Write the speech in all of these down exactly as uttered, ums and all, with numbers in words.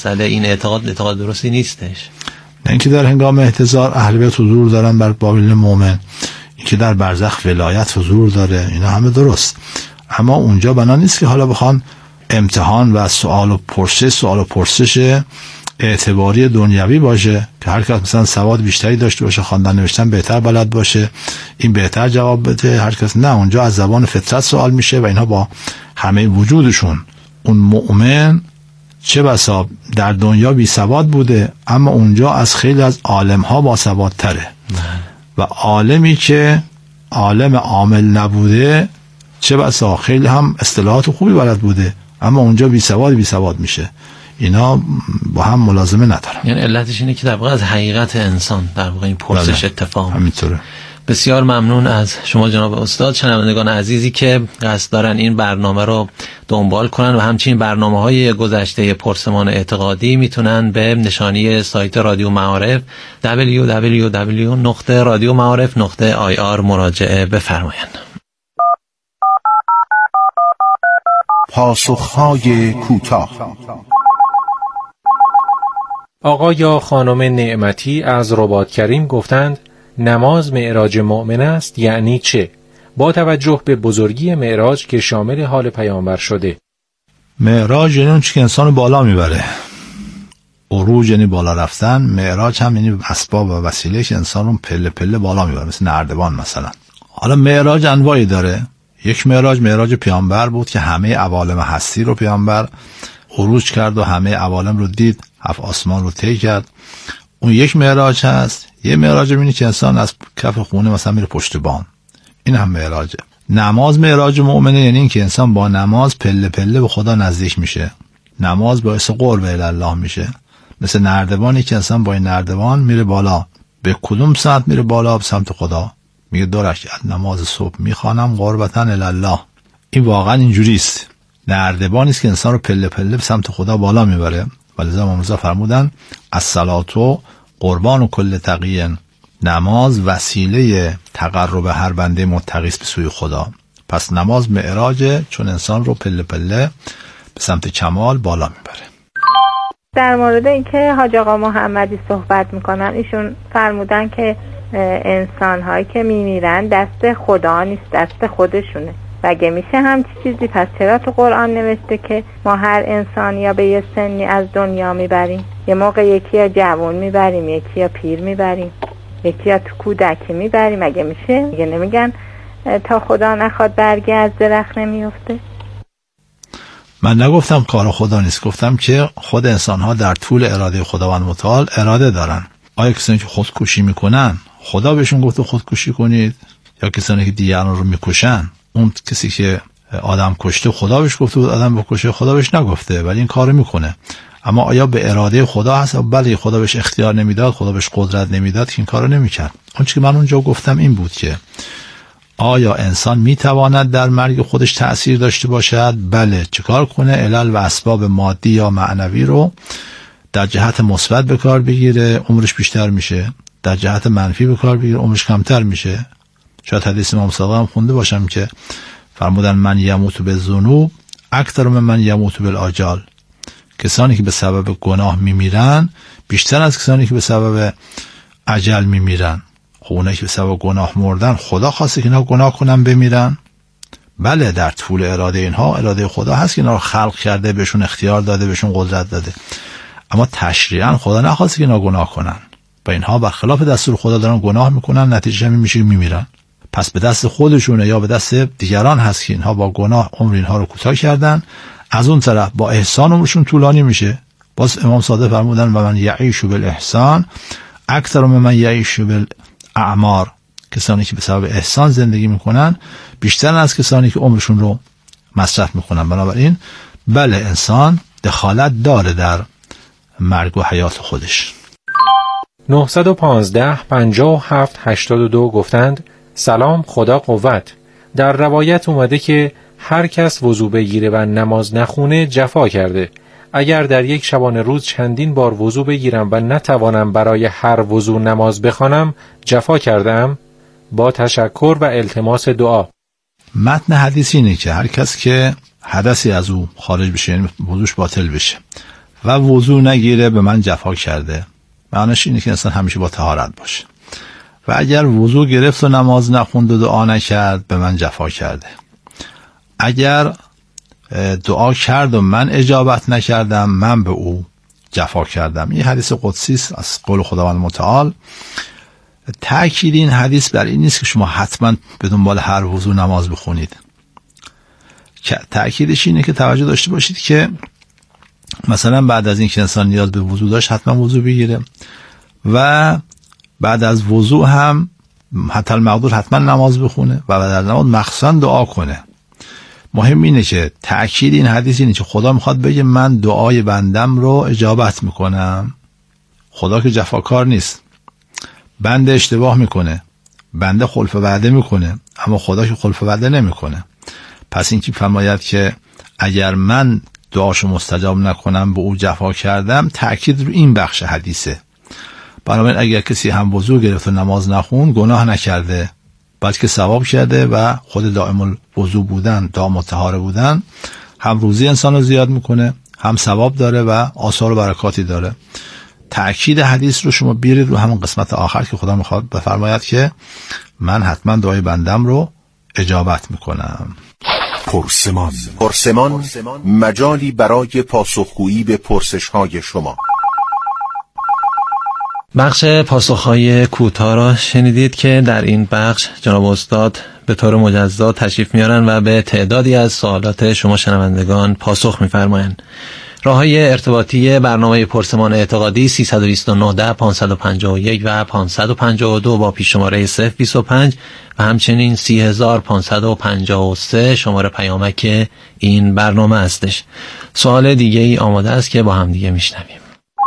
مسئله این اعتقاد اعتقاد درستی نیستش. نه اینکه در هنگام احتضار اهل بیت حضور دارن بر بابل مومن، اینکه در برزخ ولایت حضور داره، اینا همه درست، اما اونجا بنا نیست که حالا بخوان امتحان و سوال و پرسش سوال و پرسش اعتباری دنیوی باشه که هر کس مثلا سواد بیشتری داشته باشه، خواندن نوشتن بهتر بلد باشه، این بهتر جواب بده هر کس. نه، اونجا از زبان فطرت سوال میشه و اینها با همه وجودشون. اون مؤمن چه بسا در دنیا بی سواد بوده اما اونجا از خیلی از عالم ها با سواد تره و عالمی که عالم عامل نبوده چه بسا خیلی هم اصطلاحات خوبی بلد بوده اما اونجا بی سواد بی سواد میشه. اینا با هم ملازمه ندارن. یعنی علتش اینه که در واقع از حقیقت انسان در واقع این پرسش اتفاق همینطوره. بسیار ممنون از شما جناب استاد. شنوندگان عزیزی که قصد دارن این برنامه رو دنبال کنن و همچنین برنامه‌های گذشته پرسمان اعتقادی میتونن به نشانی سایت رادیو معارف دبلیو دبلیو دبلیو نقطه رادیو معارف نقطه آی آر مراجعه بفرمایند. پاسخ‌های کوتاه. آقا یا خانم نعمتی از رباط کریم گفتند نماز معراج مؤمن است یعنی چه؟ با توجه به بزرگی معراج که شامل حال پیامبر شده. معراج یعنی اون چی که انسان بالا میبره. عروج یعنی بالا رفتن، معراج هم یعنی اسباب و وسیله که انسان رو پله پله بالا میبره، مثل نردبان مثلا. حالا معراج انواعی داره. یک معراج معراج پیامبر بود که همه عوالم هستی رو پیامبر عروج کرد و همه عوالم رو دید، هفت آسمان رو طی کرد. اون یک معراج هست. یه معراج می‌بینی که انسان از کف خونه مثلا میره پشت بام، این هم معراجه. نماز معراج مؤمنه، یعنی این که انسان با نماز پله پله به خدا نزدیک میشه. نماز باعث قرب الله میشه، مثل نردبانی که انسان با این نردبان میره بالا. به کدوم سمت میره بالا؟ به سمت خدا. میگه دو رکعت نماز صبح میخوانم قربتاً الله. این واقعا اینجوری است. نردبانی است که انسان رو پله پله به سمت خدا بالا میبره. ولذا امام رضا فرمودن الصلاة قربان کل تقی، نماز وسیله تقرب هر بنده متقی است به سوی خدا. پس نماز معراجه، چون انسان رو پله پله به سمت کمال بالا میبره. در مورد اینکه حاج آقا محمدی صحبت میکنن، ایشون فرمودن که انسان هایی که میمیرن دست خدا نیست، دست خودشونه. و اگه میشه هم چیزی، پس چرا تو قرآن نوشته که ما هر انسانی یا به یه سنی از دنیا میبریم؟ یه موقع یکی یا جوان میبریم، یکی یا پیر میبریم، یکی یا تو کودکی میبریم. اگه میشه میگه نمیگن تا خدا نخواد برگی از درخت نمیفته؟ من نگفتم کار خدا نیست، گفتم که خود انسان ها در طول اراده خداوند متعال اراده دارن. آیا کسانی که خودکشی میکنن خدا بهشون گفته خودکشی کنید؟ یا کسانی که دیگران رو میکشن، اون کسی که آدم کشته خدا بهش گفته بود آدم بکشه؟ خدا بهش نگفته ولی این کارو میکنه. اما آیا به اراده خدا هست؟ بله، خدا بهش اختیار نمیداد، خدا بهش قدرت نمیداد که این کارو نمیکرد. اون چیزی که من اونجا گفتم این بود که آیا انسان میتواند در مرگ خودش تأثیر داشته باشد؟ بله. چیکار کنه؟ علل و اسباب مادی یا معنوی رو در جهت مثبت به کار بگیره، عمرش بیشتر میشه. در جهت منفی به کار بگیره، عمرش کمتر میشه. شاید حدیث امام صادق هم خونده باشم که فرمودن من یموت بالذنوب اکثر من من یموت بالآجال. کسانی که به سبب گناه میمیرن بیشتر از کسانی که به سبب اجل میمیرن. خب اونایی که به سبب گناه مردن خدا خواسته که اینا گناه کنن بمیرن؟ بله، در طول اراده اینها اراده خدا هست که اینا رو خلق کرده، بهشون اختیار داده، بهشون قدرت داده، اما تشریعاً خدا نخواسته که اینا گناه کنن و اینها برخلاف دستور خدا دارن گناه میکنن، نتیجه همین میشه میمیرن. پس به دست خودشونه یا به دست دیگران هست که اینها با گناه عمر اینها رو کوتاه کردن. از اون طرف با احسان عمرشون طولانی میشه. باز امام صادق فرمودن و من یعیش بالاحسان اکثر من من یعیش بالاعمار. کسانی که به سبب احسان زندگی میکنن بیشتر از کسانی که عمرشون رو مصرف میکنن. بنابراین بله، انسان دخالت داره در مرگ و حیات خودش. نهصد و پانزده پنجاه و هفت هشتاد و دو گفتند سلام، خدا قوت. در روایت اومده که هر کس وضو بگیره و نماز نخونه جفا کرده. اگر در یک شبانه روز چندین بار وضو بگیرم و نتوانم برای هر وضو نماز بخوانم جفا کردم؟ با تشکر و التماس دعا. متن حدیث اینه که هر کس که حدثی از او خارج بشه، یعنی وضوش باطل بشه و وضو نگیره به من جفا کرده. معنیش اینه که انسان همیشه با طهارت باشه. و اگر وضو گرفت و نماز نخوند و دعا نکرد به من جفا کرده. اگر دعا کرد و من اجابت نکردم من به او جفا کردم. این حدیث قدسی است از قول خداوند متعال. تأکید این حدیث بر این نیست که شما حتما به دنبال هر وضو نماز بخونید. تأکیدش اینه که توجه داشته باشید که مثلا بعد از این که انسان نیاز به وضو داشت حتما وضو بگیره و بعد از وضو هم حتی المقدور حتما نماز بخونه و بعد از نماز مخصوصا دعا کنه. مهم اینه که تأکید این حدیث اینه که خدا میخواد بگه من دعای بندم رو اجابت میکنم. خدا که جفاکار نیست. بنده اشتباه میکنه، بنده خلف وعده میکنه، اما خدا که خلف وعده نمیکنه. پس این که فرماید که اگر من دعاشو مستجاب نکنم به او جفا کردم، تأکید رو این بخش حدیثه. بنابراین اگر کسی هم وضو گرفت و نماز نخون گناه نکرده بلکه ثواب کرده و خود دائم الوضو بودن، دائم الطهاره بودن هم روزی انسان رو زیاد میکنه، هم ثواب داره و آثار و برکاتی داره. تأکید حدیث رو شما بیارید رو همون قسمت آخر که خدا میخواد بفرماید که من حتما دعای بندم رو اجابت میکنم. پرسمان پرسمان مجالی برای پاسخگویی به پرسش‌های شما. بخش پاسخ‌های کوتاه را شنیدید که در این بخش جناب استاد به طور مجزا تشریف میارن و به تعدادی از سوالات شما شنوندگان پاسخ می‌فرمایند. راه‌های ارتباطی برنامه پرسمان اعتقادی سیصد و بیست و نه ده پانصد و پنجاه و یک و پانصد و پنجاه و دو با پیش شماره صفر بیست و پنج و همچنین سی هزار پانصد و پنجاه و سه شماره پیامک این برنامه هستش. سوال دیگه ای آماده است که با هم دیگه میشنویم.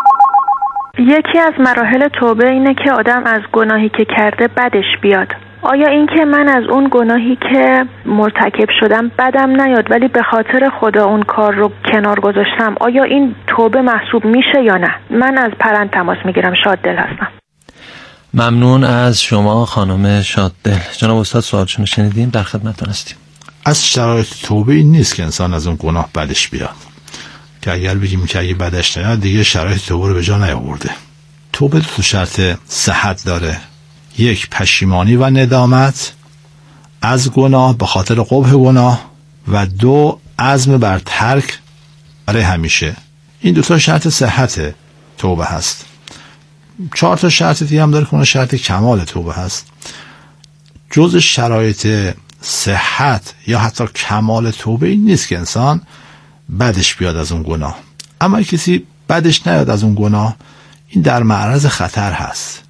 یکی از مراحل توبه اینه که آدم از گناهی که کرده بدش بیاد. آیا این که من از اون گناهی که مرتکب شدم بدم نیاد ولی به خاطر خدا اون کار رو کنار گذاشتم، آیا این توبه محسوب میشه یا نه؟ من از پرند تماس میگیرم، شاددل هستم. ممنون از شما خانم شاددل. جناب استاد سوالشون شنیدیم، در خدمتتون هستیم. از شرایط توبه این نیست که انسان از اون گناه بدش بیاد، که اگر بگیم که اگه بدش نیاد دیگه شرایط توبه رو به جا نیاورده. توبه دو شرط صحت داره. یک، پشیمانی و ندامت از گناه به خاطر قبح گناه و دو، عزم بر ترک برای همیشه. این دو تا شرط صحت توبه هست. چهار تا شرط دیگه هم داره که اون شرط کمال توبه هست. جز شرایط صحت یا حتی کمال توبه این نیست که انسان بدش بیاد از اون گناه. اما کسی بدش نیاد از اون گناه، این در معرض خطر هست.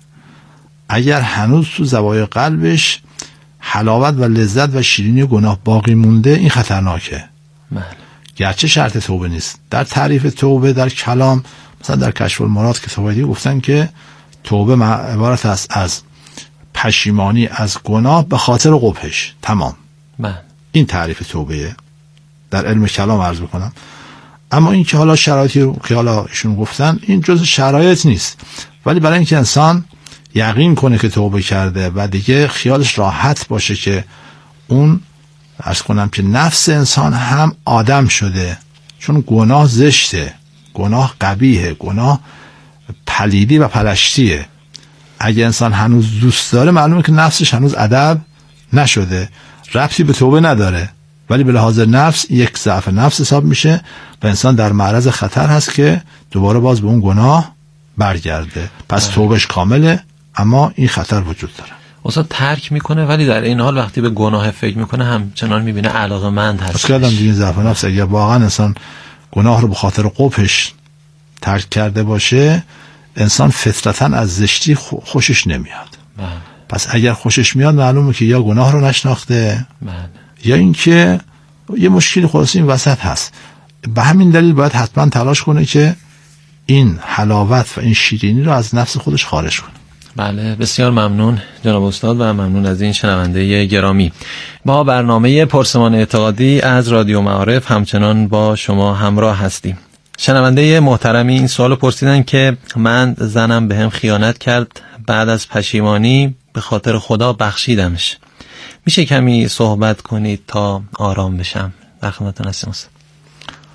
اگر هنوز تو زوایای قلبش حلاوت و لذت و شیرینی گناه باقی مونده، این خطرناکه. بله. گرچه شرط توبه نیست. در تعریف توبه در کلام، مثلا در کشف المراد کتابی گفتن که توبه عبارت است از پشیمانی از گناه به خاطر قبحش. تمام. بله. این تعریف توبه در علم کلام عرض بکنم. اما این که حالا شرایطی که حالا ایشون گفتن این جز شرایط نیست، ولی برای اینکه انسان یقین کنه که توبه کرده و دیگه خیالش راحت باشه که اون عرض کنم که نفس انسان هم آدم شده، چون گناه زشته، گناه قبیحه، گناه پلیدی و پلشتیه. اگه انسان هنوز دوست داره معلومه که نفسش هنوز ادب نشده، ربطی به توبه نداره، ولی به لحاظ نفس یک ضعف نفس حساب میشه و انسان در معرض خطر هست که دوباره باز به اون گناه برگرده. پس توبهش کامله، اما این خطر وجود داره. اصلا ترک میکنه ولی در این حال وقتی به گناه فکر میکنه همچنان میبینه علاقه‌مند هست. پس کردم دیگه ضعف نفس. اگر واقعا انسان گناه رو به خاطر قبحش ترک کرده باشه، انسان فطرتاً از زشتی خوشش نمیاد. بله. پس اگر خوشش میاد معلومه که یا گناه رو نشناخته، بله، یا اینکه یه مشکلی خلاص این وسط هست. به همین دلیل باید حتما تلاش کنه که این حلاوت و این شیرینی رو از نفس خودش خارج کنه. بله، بسیار ممنون جناب استاد و ممنون از این شنونده گرامی. با برنامه پرسمان اعتقادی از رادیو معارف همچنان با شما همراه هستیم. شنونده محترمی این سوالو پرسیدن که من زنم بهم خیانت کرد، بعد از پشیمانی به خاطر خدا بخشیدمش. میشه کمی صحبت کنید تا آرام بشم؟ در خدمتتون هستم.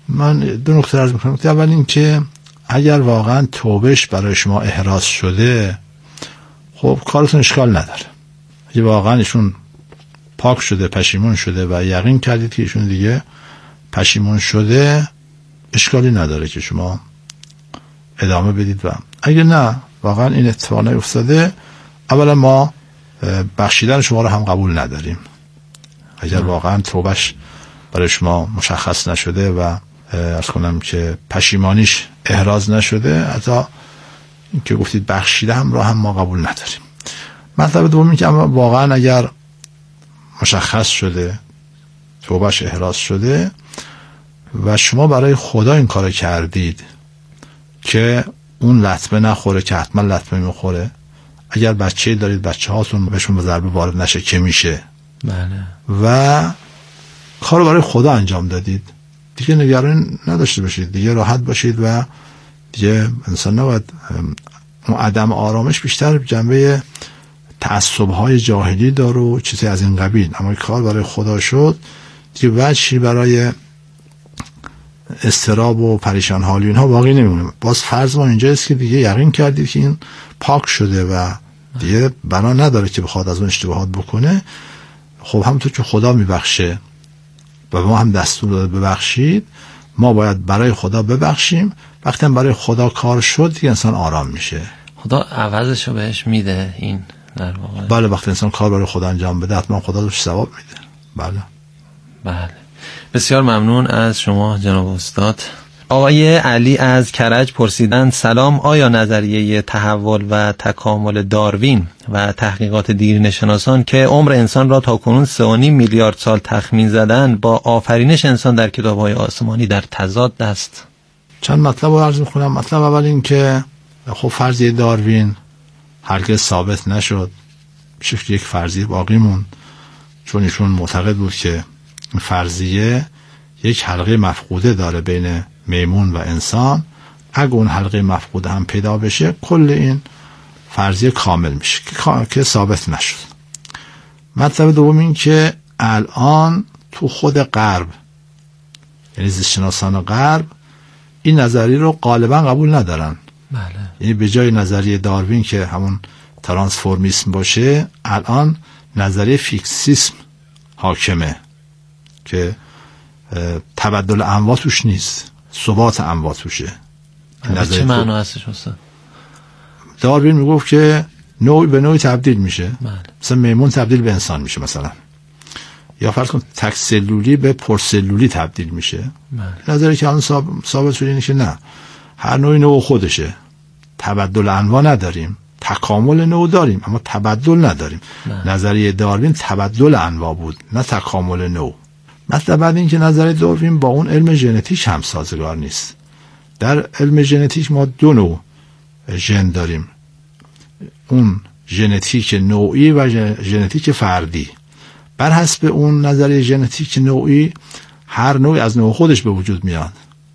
من دو نکته عرض میکنم. اول این که اگر واقعا توبهش برای شما احراز شده، خب کارتون اشکال نداره. اگه واقعا ایشون پاک شده، پشیمون شده و یقین کردید که ایشون دیگه پشیمون شده، اشکالی نداره که شما ادامه بدید. و اگه نه واقعا این اتفاق نیفتاده، اولا ما بخشیدن شما رو هم قبول نداریم. اگر واقعا توبهش برای شما مشخص نشده و عرض کنم که پشیمانیش احراز نشده، حتی این که گفتید بخشیده هم رو هم ما قبول نداریم. مطلب دومی که واقعا اگر مشخص شده، توبهش احراز شده و شما برای خدا این کار کردید که اون لطمه نخوره، که حتما لطمه میخوره. اگر بچه دارید، بچه هاتون بهشون به ضربه وارد نشه که میشه، بله، و کار برای خدا انجام دادید، دیگه نگران نداشته باشید، دیگه راحت باشید و دیگه انسان نباید اون عدم آرامش بیشتر جنبه تعصب‌های جاهلی داره و چیزی از این قبیل. اما کار برای خدا شد، دیگه وجهی برای استراب و پریشان حالی اینها باقی نمیمونه. باز فرض ما اینجا است که دیگه یقین کردید که این پاک شده و دیگه بنا نداره که بخواد از اون اشتباهات بکنه. خب همونطور که خدا میبخشه و ما هم دستور داده ببخشید، ما باید برای خدا ببخشیم. وقتی هم برای خدا کار شد، دیگه انسان آرام میشه، خدا عوضشو بهش میده. این در واقع بله، وقتی انسان کار برای خدا انجام بده، حتما خدا روش ثواب میده. بله بله. بسیار ممنون از شما جناب استاد. آقای علی از کرج پرسیدند: سلام، آیا نظریه تحول و تکامل داروین و تحقیقات دیرینه‌شناسان که عمر انسان را تاکنون سه و نیم میلیارد سال تخمین زدند با آفرینش انسان در کتاب‌های آسمانی در تضاد است؟ چند مطلب رو عرض می‌کنم. مطلب اول این که خب فرضیه داروین هرگز ثابت نشد، شکل یک فرضیه باقی موند، چون ایشون معتقد بود که این فرضیه یک حلقه مفقوده داره بین میمون و انسان. اگه اون حلقه مفقوده هم پیدا بشه، کل این فرضیه کامل میشه، که ثابت نشد. مطلب دوم این که الان تو خود غرب، یعنی زیستشناسان غرب، این نظریه رو غالبا قبول ندارن. بله. یعنی به جای نظریه داروین که همون ترانسفورمیسم باشه، الان نظریه فیکسیسم حاکمه که تبدل انواع توش نیست، ثبات انواع توشه. چه معنا هستش استاد؟ داروین میگفت که نوع به نوعی تبدیل میشه. بله. مثلا میمون تبدیل به انسان میشه مثلا، یا فرض کن تک سلولی به پرسلولی تبدیل میشه. بله. نظری که الان ثابت شده اینه که نه، هر نوعی نوع خودشه، تبدل انواع نداریم، تکامل نوع داریم اما تبدل نداریم. بله. نظریه داروین تبدل انواع بود، نه تکامل نوع. مثلا بعد این که نظریه داروین با اون علم ژنتیک هم سازگار نیست. در علم ژنتیک ما دو نوع ژن داریم، اون ژنتیک نوعی و ژنتیک فردی. بر حسب اون نظریه ژنتیک نوعی، هر نوعی از نوع خودش به وجود میاد.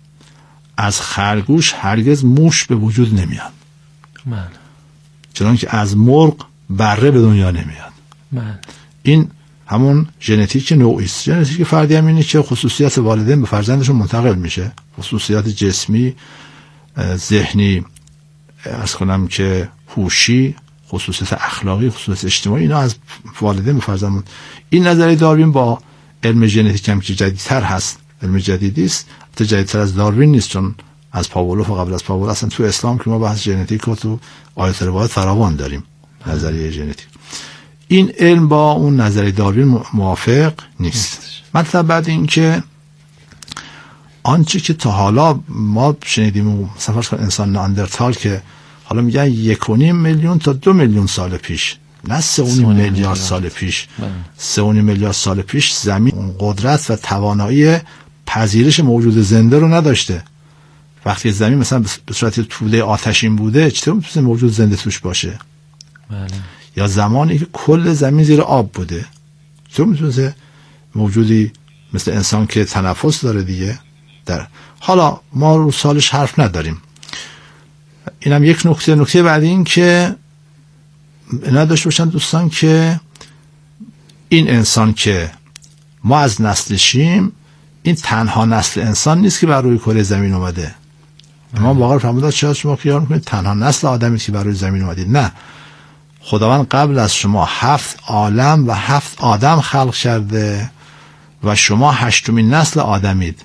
از خرگوش هرگز موش به وجود نمیاد. بله. چنانکه از مرغ بره به دنیا نمیاد. بله. این همون ژنتیک نوعی است. ژنتیک فردی هم اینه که خصوصیات والدین به فرزندشون منتقل میشه، خصوصیات جسمی، ذهنی، عرض کنم که هوشی، خصوصیات اخلاقی، خصوصیات اجتماعی، اینا از والدین به فرزند. این نظریه داروین با علم ژنتیک هم که جدیدتر هست، علم جدیدی است، البته جدیدتر از داروین نیست، چون از پاولوف و قبل از پاولوف اصلا تو اسلام که ما بحث ژنتیک رو تو آیات روایات فراوان داریم. نظریه ژنتیک، این علم با اون نظریه داروین موافق نیست. مطلب بعد این که آنچه که تا حالا ما شنیدیم، مثلا فرض کن انسان ناندرتال که حالا میگن یک و نیم میلیون تا دو میلیون سال پیش، نه سه و نیم میلیارد سال پیش، سه و نیم میلیارد سال پیش زمین اون قدرت و توانایی پذیرش موجود زنده رو نداشته. وقتی زمین مثلا به صورت توده آتشین بوده، چطور میتونه موجود زنده توش باشه؟ بله. یا زمانی که کل زمین زیر آب بوده، چطور میتونه موجودی مثل انسان که تنفس داره دیگه در حالا ما رو سالش حرف نداریم. اینم یک نکته. نکته بعدی این که نداشته باشن دوستان که این انسان که ما از نسلشیم، این تنها نسل انسان نیست که بر روی کره زمین اومده. امام باقر فرمودن چرا شما خیال میکنید تنها نسل آدمی که بر روی زمین اومدید؟ نه، خداوند قبل از شما هفت عالم و هفت آدم خلق کرده و شما هشتمین نسل آدمید.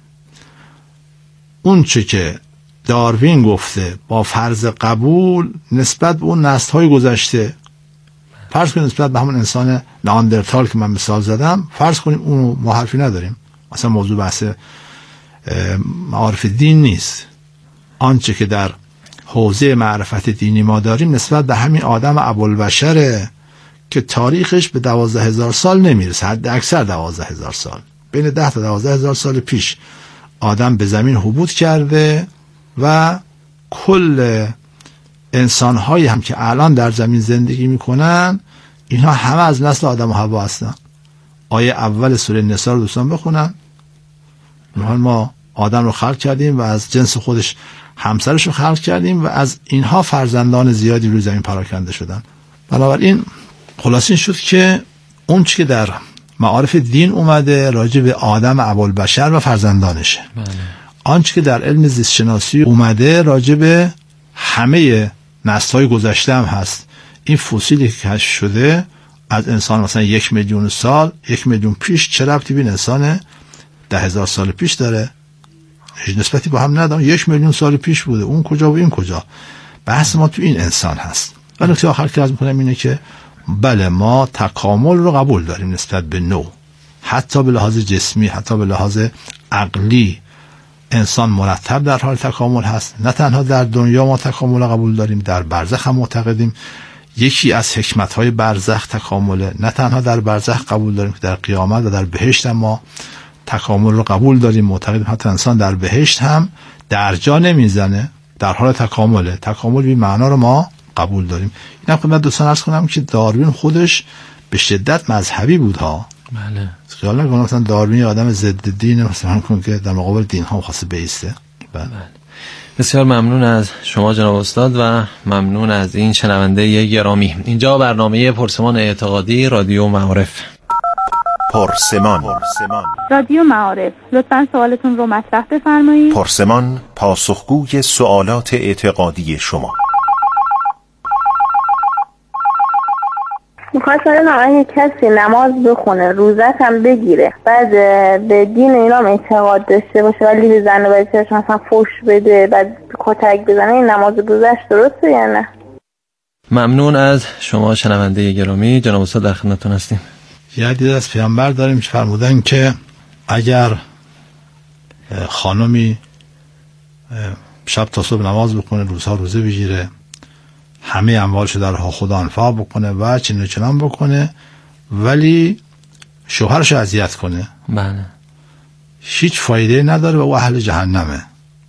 اون چه که داروین گفته با فرض قبول نسبت به اون نسل های گذشته، فرض کنیم نسبت به همون انسان ناندرتال که من مثال زدم، فرض کنیم اونو ما حرفی نداریم، اصلا موضوع بحث معارف دین نیست. آنچه که در حوزه معرفت دینی ما داریم نسبت به همین آدم ابوالبشره که تاریخش به دوازده هزار سال نمیرسه، حد اکثر دوازده هزار سال، بین ده تا دوازده هزار سال پیش آدم به زمین هبوط کرده و کل انسان‌هایی هم که الان در زمین زندگی میکنن اینها همه از نسل آدم و حوا هستن. آیه اول سوره نساء رو دوستان بخونن. ما آدم رو خلق کردیم و از جنس خودش همسرش رو خلق کردیم و از اینها فرزندان زیادی روی زمین پراکنده شدن. بنابراین خلاص این شد که اون چی که در معارف دین اومده راجع به آدم ابوالبشر و فرزندانشه. بله. آنچه که در علم زیست شناسی اومده راجع به همه نسل‌های گذشته هم هست. این فسیلی که کشف شده از انسان مثلا یک میلیون سال، یک میلیون پیش، چه ربطی به انسان ده هزار سال پیش داره؟ هیچ نسبتی با هم ندارن. یک میلیون سال پیش بوده، اون کجا و این کجا. بحث ما تو این انسان هست. ولی نکته آخر که عرض می‌کنم اینه که بله ما تکامل رو قبول داریم نسبت به نو، حتی به لحاظ جسمی، حتی به لحاظ عقلی انسان مرتب در حال تکامل هست. نه تنها در دنیا ما تکامل قبول داریم، در برزخ هم معتقدیم یکی از حکمت‌های برزخ تکامله. نه تنها در برزخ قبول داریم که در قیامت و در بهشت هم ما تکامل رو قبول داریم، معتقدیم حتی انسان در بهشت هم درجا نمیزنه، در حال تکامله. تکامل بی معنا رو ما قبول داریم. اینم خدمت دوستان عرض کنم که داروین خودش به شدت مذهبی بود ها. بله. خیال نکنم مثلا داروین آدم ضد دین مثلا کن که در مقابل دین ها خاصه بیسته. بله. بله. بسیار ممنون از شما جناب استاد و ممنون از این شنونده گرامی. اینجا برنامه پرسمان اعتقادی رادیو معارف. پرسمان رادیو معارف، لطفاً سوالتون رو مطرح بفرمایید. پرسمان پاسخگوی سوالات اعتقادی شما. میخواستم اگه کسی نماز بخونه روزت هم بگیره بعد به دین اینا هم اعتقاد داشته باشه ولی به زن و بچه‌اش مثلا فحش بده بعد کتک بزنه، این نماز روزش درسته یا نه؟ ممنون از شما شنونده گرامی. جناب استاد در خدمتتون هستیم. یه حدیث از پیامبر داریم که فرمودن که اگر خانمی شب تا صبح نماز بکنه، روزها روزه بگیره، همه اموالش در راه خدا انفاق بکنه و چنین و چنان بکنه ولی شوهرش اذیت کنه، بله، هیچ فایده نداره و او اهل جهنمه.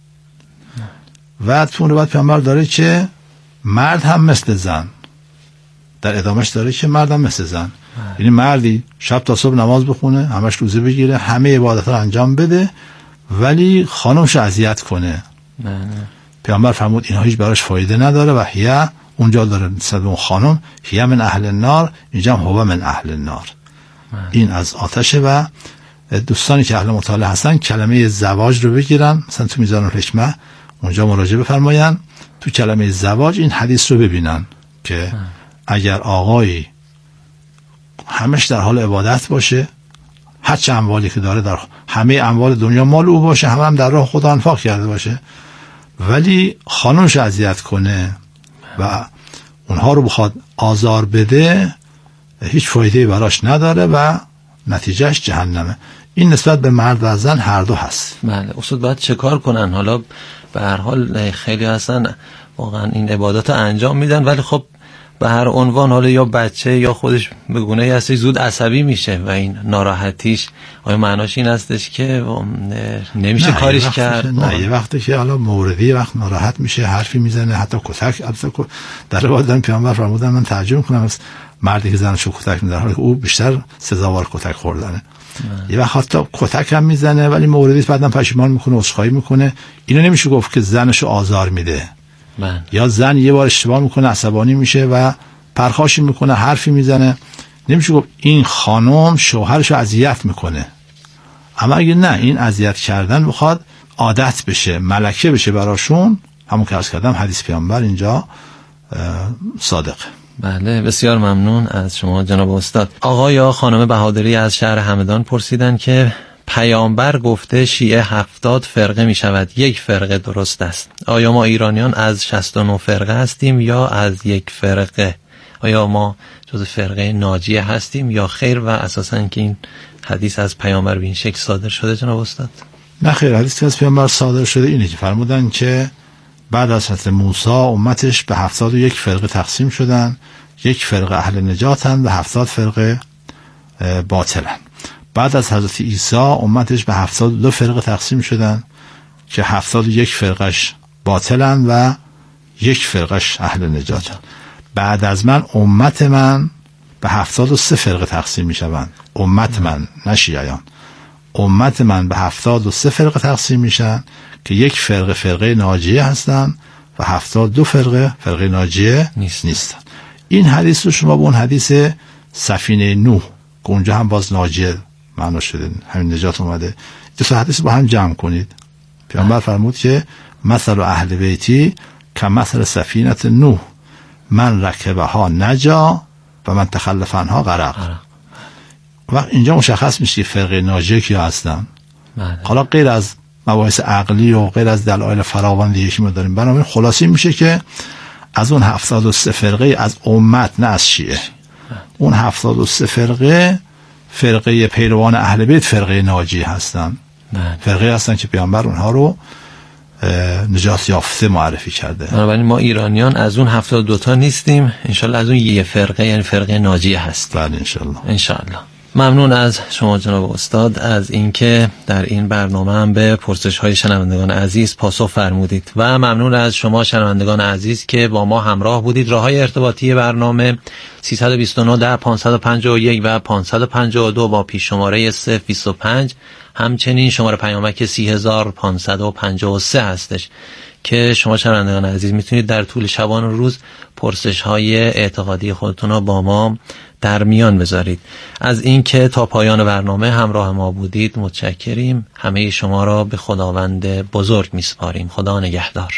و تو روایت پیامبر داره که مرد هم مثل زن، در ادامهش داره که مرد هم مثل زن. یعنی مردی شب تا صبح نماز بخونه، همش روزه بگیره، همه عبادت رو انجام بده ولی خانمش اذیت کنه. بله. پیامبر فرمود اینها هیچ براش فایده نداره و هی اونجا داره نسبت به اون خانم هی من اهل النار، اینجا هم هو من اهل النار. این از آتشه. و دوستانی که اهل مطالعه هستن کلمه زواج رو بگیرن، مثلا تو میزان الحکمه اونجا مراجعه بفرماین، تو کلمه زواج این حدیث رو ببینن که اگر آقایی همش در حال عبادت باشه، هر چه اموالی که داره در همه اموال دنیا مال او باشه، همه هم در راه خدا انفاق کرده باشه ولی خانمش اذیت کنه و اونها رو بخواد آزار بده، هیچ فایده براش نداره و نتیجهش جهنمه. این نسبت به مرد و زن هر دو هست. بله. استاد باید چه کار کنن؟ حالا به هر حال خیلی هستن واقعا این عبادات انجام میدن ولی خب به هر عنوان حالا یا بچه یا خودش به گونه‌ای هستش زود عصبی میشه و این ناراحتیش آیا معناش این هستش که نمیشه کاریش کرد؟ نه، یه وقتی که حالا موردی وقت ناراحت میشه حرفی میزنه، حتی کتک در روایت پیامبر فرمودن، من تعجب میکنم از مردی که زنشو کتک میزنه حالا او بیشتر سزاوار کتک خوردنه. یه وقت حتی کتک هم میزنه ولی موردی بعداً پشیمان میکنه، عذرخواهی میکنه. اینو نمیشه گفت که زنشو آزار میده. من. یا زن یه بار اشتباه میکنه عصبانی میشه و پرخاشی میکنه، حرفی میزنه، نمیشه گفت این خانم شوهرشو اذیت میکنه. اما اگه نه این اذیت کردن بخواد عادت بشه، ملکه بشه براشون، همون که عرض کردم حدیث پیامبر اینجا صادقه. بله، بسیار ممنون از شما جناب استاد. آقا یا خانم بهادری از شهر همدان پرسیدن که پیامبر گفته شیعه هفتاد فرقه می شود، یک فرقه درست است. آیا ما ایرانیان از شصت و نه فرقه هستیم یا از یک فرقه؟ آیا ما جز فرقه ناجیه هستیم یا خیر؟ و اساساً که این حدیث از پیامبر به این شکل صادر شده جناب استاد؟ نه خیر، حدیث که از پیامبر صادر شده اینه که فرمودن که بعد از حضرت موسی امتش به هفتاد و یک فرقه تقسیم شدن، یک فرقه اهل نجاتن و هفتاد فرقه باطلن. بعد از حضرت عیسی امتش به هفتاد و دو فرقه تقسیم شدن که هفتاد و یک فرقش باطلن و یک فرقش اهل نجاتن. بعد از من امت من به هفتاد و سه فرقه تقسیم می شوند. امت من، نه شیعیان، امت من به هفتاد و سه فرقه تقسیم میشن که یک فرقه فرقه ناجیه هستن و هفتاد و دو فرقه فرقه ناجیه نیست. نیستن. این حدیث رو شما به اون حدیث سفینه نوح که اونجا هم باز ناجیه معنا شده، همین نجات اومده، دو تا حدیث با هم جمع کنید. پیامبر فرمود که مثل اهل بیتی که مثل سفینه نوح، من رکبها نجا و من تخلف عنها غرق. و اینجا مشخص میشه فرقه ناجیه کیا هستن. حالا غیر از مباحث عقلی و غیر از دلایل فراوان دیگه که ما داریم، بنابراین خلاصی میشه که از اون هفتاد و سه فرقه از امت، نه از شیعه، اون هفتاد و سه فرقه فرقه پیروان اهل بیت فرقه ناجیه هستن. فرقه هستن که پیامبر اونها رو نجات یافته معرفی کرده. بنابراین ما ایرانیان از اون هفتاد و دو تا نیستیم، انشالله از اون یه فرقه، یعنی فرقه ناجیه هست. بله انشالله. انشالله. ممنون از شما جناب استاد از اینکه در این برنامه هم به پرسش‌های شنوندگان عزیز پاسخ فرمودید و ممنون از شما شنوندگان عزیز که با ما همراه بودید. راه‌های ارتباطی برنامه سیصد و بیست و نه ده پانصد و پنجاه و یک و پانصد و پنجاه و دو با پیش شماره صفر بیست و پنج، همچنین شماره پیامک سی هزار و پانصد و پنجاه و سه هستش که شما شنوندگان عزیز میتونید در طول شبان و روز پرسش‌های اعتقادی خودتون رو با ما در میان بذارید. از این که تا پایان برنامه همراه ما بودید متشکریم. همه شما را به خداوند بزرگ میسپاریم. خدا نگهدار.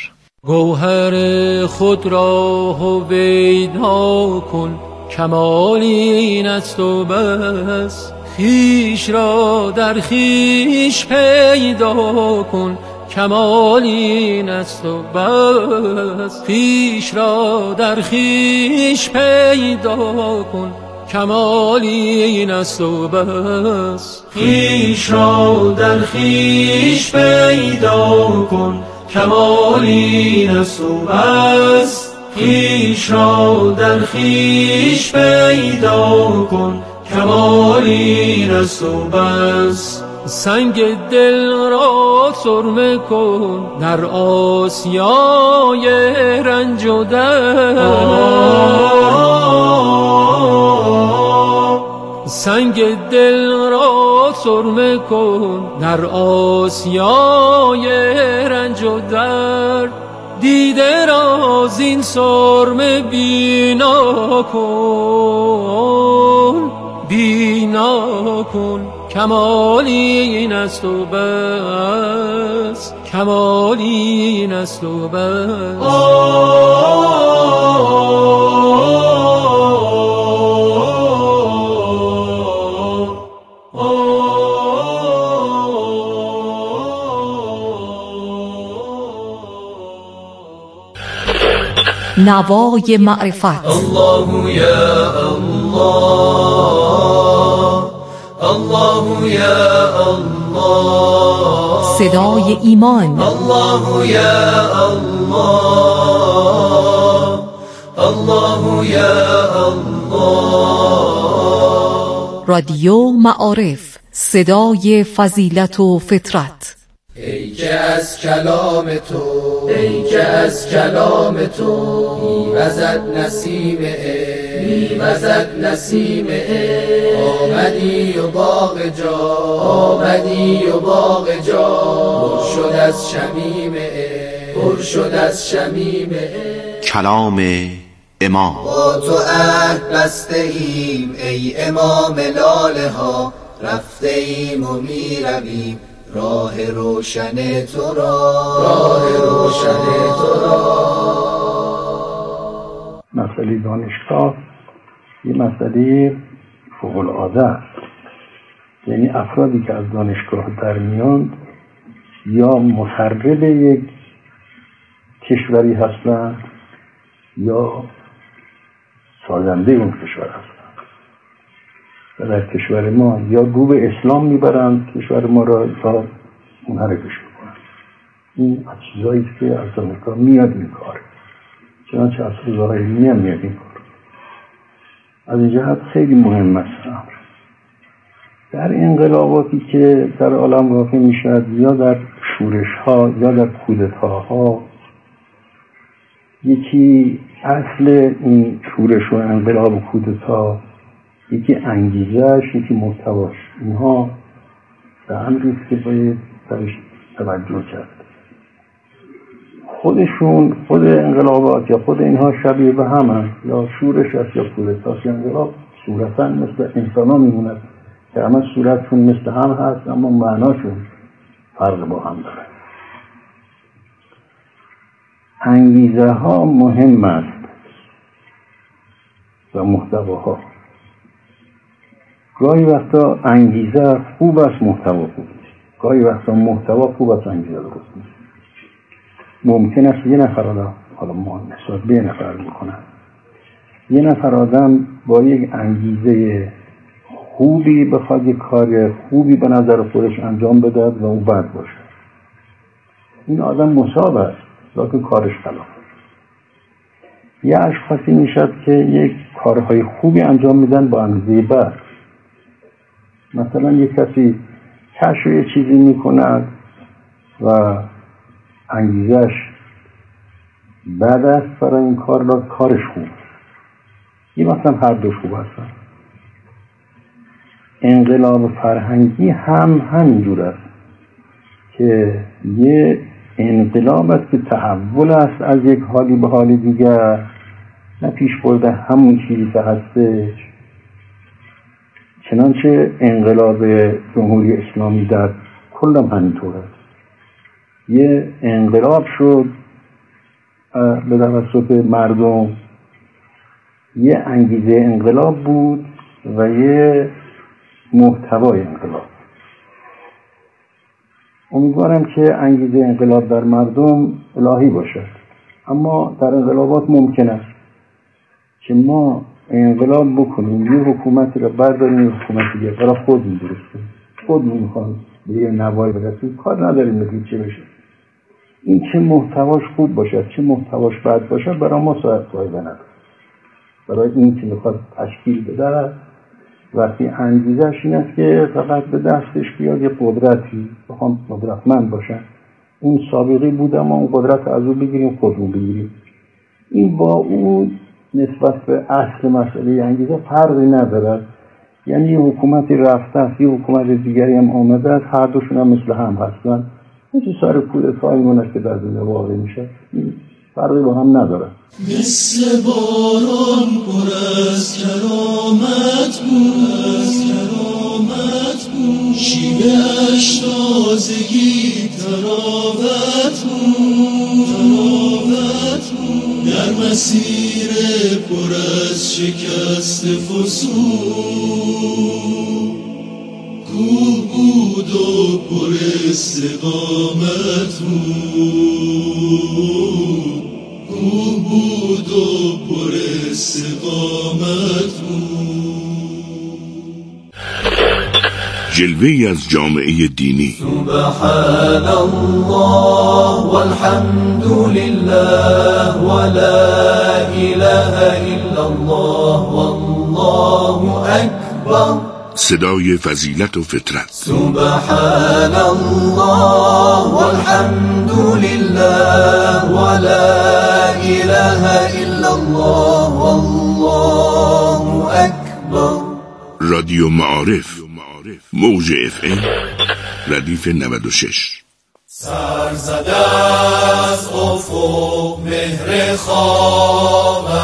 گوهر خود را هویدا کن، کمال این است و بس. خویش را در خویش پیدا کن، کمال این است و بس. خویش را در خویش پیدا کن، کمال این است و بس. خویش را در خویش پیدا کن، کمال این است و بس. خویش را در خویش پیدا کن، کمال این است و بس. سنگ دل را سرمه کن در آسیای رنج و درد. سنگ دل را سرمه کن در آسیای رنج و درد. دیده را زین سرمه بینا کن، بینا کن، کمال این است و بس. کمال این است و بس. نوای معرفت. الله یا الله، الله یا الله. صدای ایمان. الله یا الله، الله یا الله. رادیو معارف، صدای فضیلت و فطرت. ای که از کلام تو، ای که از کلام تو میوزد نسیم عشق، میوزد نسیم عشق. آمدی و باغ جا، آمدی و باغ جا پر شد از شمیم عشق، پر شد از شمیم عشق. کلام امام. با تو عهد بسته ایم ای امام لاله ها، رفته ایم و می رویم راه روشن تو را، راه روشن تو را. مسئله دانشگاه یه مسئله فوق العاده است. یعنی افرادی که از دانشگاه در میان یا مخرب یک کشوری هستند یا سازنده اون کشور هستند و در کشور ما یا رو به اسلام میبرند کشور ما را تا منحرفش میکنند. این از چیزایی که از دانشگاه میاد این کار، چنانچه از روزهای علمی هم میاد این کار. از این جهت خیلی مهم است. در انقلاباتی که در عالم واقع میشد یا در شورش ها یا در کودتاها، یکی اصل این شورش و انقلاب و کودتا، یکی انگیزش، یکی محتواش، اینها به امریست که باید درش توجه کرد. خودشون خود انقلابات یا خود اینها شبیه به هم یا شورش است یا کودتاست یا انقلاب صورتا مثل انسان ها میموند که همه صورتشون مثل هم هست اما معناشون فرق با هم داره. انگیزه ها مهم است و محتواها. گاهی وقتا انگیزه خوب است، محتوا خوب است. گاهی وقتا محتوا خوب است، انگیزه درست نیست. ممکن است یه نفر آدم، حالا ما نسبت به یه نفر میکنم، یه نفر آدم با یک انگیزه خوبی بخواد یک کار خوبی به نظر خودش انجام بده و اون بد باشه. این آدم مصاب است لیکن کارش خلاف. یه اشخاصی میشد که یک کارهای خوبی انجام میدن با انگیزه بد. مثلا یک کسی کشف یه چیزی میکند و انگیزش بد است برای این کار، را کارش خوب. این مثلا هر دوش خوب هستن. انقلاب فرهنگی هم همینجور است که یه انقلاب است که تحول است از یک حالی به حال دیگر، نه پیش برده همون چیزی که هستش. چنانچه انقلاب جمهوری اسلامی در کل هم همینطور است. یه انقلاب شد به توسط مردم، یه انگیزه انقلاب بود و یه محتوای انقلاب. امیدوارم که انگیزه انقلاب در مردم الهی باشد، اما در انقلابات ممکن است که ما انقلاب بکنیم، یه حکومتی را برداریم، حکومتی دیگه برای خودمون درست کنیم، خودمون میخوایم به یه نوایی برسیم، کار نداریم بگیم چه بشه. این چه محتواش خوب باشد چه محتواش بد باشد برای ما فایده نداره. برای این که میخواد تشکیل بده وقتی انگیزش این است که فقط به دستش بیاد یه قدرتی، بخوام قدرتمند باشن، اون سابقه بود اما اون قدرت از او بگیریم خودمون بگیریم، این با اون نسبت به اصل مسئله انگیزه فرقی ندارد. یعنی یه حکومتی رفته است، یه حکومت دیگری هم آمده است، هر دوشون هم مثل هم هستن. این سر کودتای اون است که در دنیا واقع میشه، فرقی با هم نداره. مثل باران پر از کرامت بود، از کرامت بود، شیوه‌اش تازگی تراوت بود، تراوت بود، در مسیر پر از شکست فسون کوه بود و پر استقامت بود، کوه بود و پر استقامت بود. جلوه‌ای از جامعه دینی. سبحان الله والحمد لله ولا اله الا الله والله اکبر. صدای فضیلت و فطرت. سبحان الله والحمد لله ولا اله الا الله والله اکبر. رادیو معارف، موج اف ام ردیف نود و شش. سر زده از افق مهر خواب